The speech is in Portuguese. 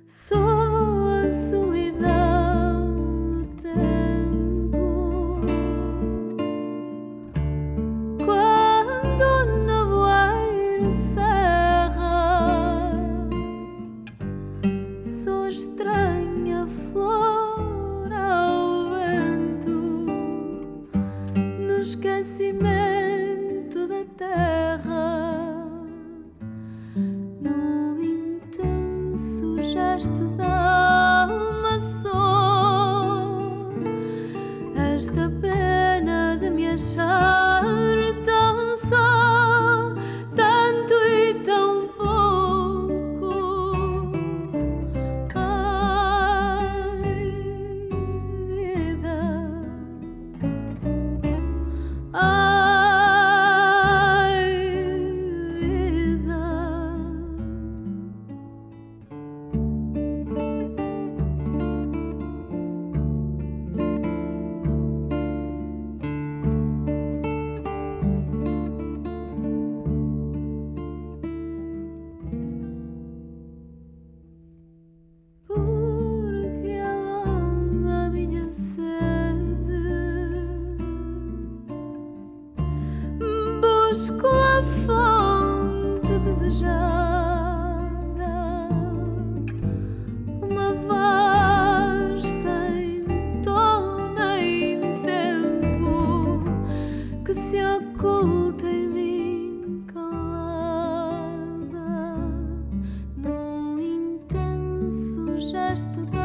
Só a solidão do tempo, quando o nevoeiro cerra, sou estranha flor ao vento, no esquecimento da terra. Gesto da alma só, esta pena de me achar tão só, tanto e tão pouco. Ai, vida, ai, vida. Porque alonga a minha sede, busco a fonte desejada, uma voz sem tom nem tempo que se oculta em mim calada, num intenso gesto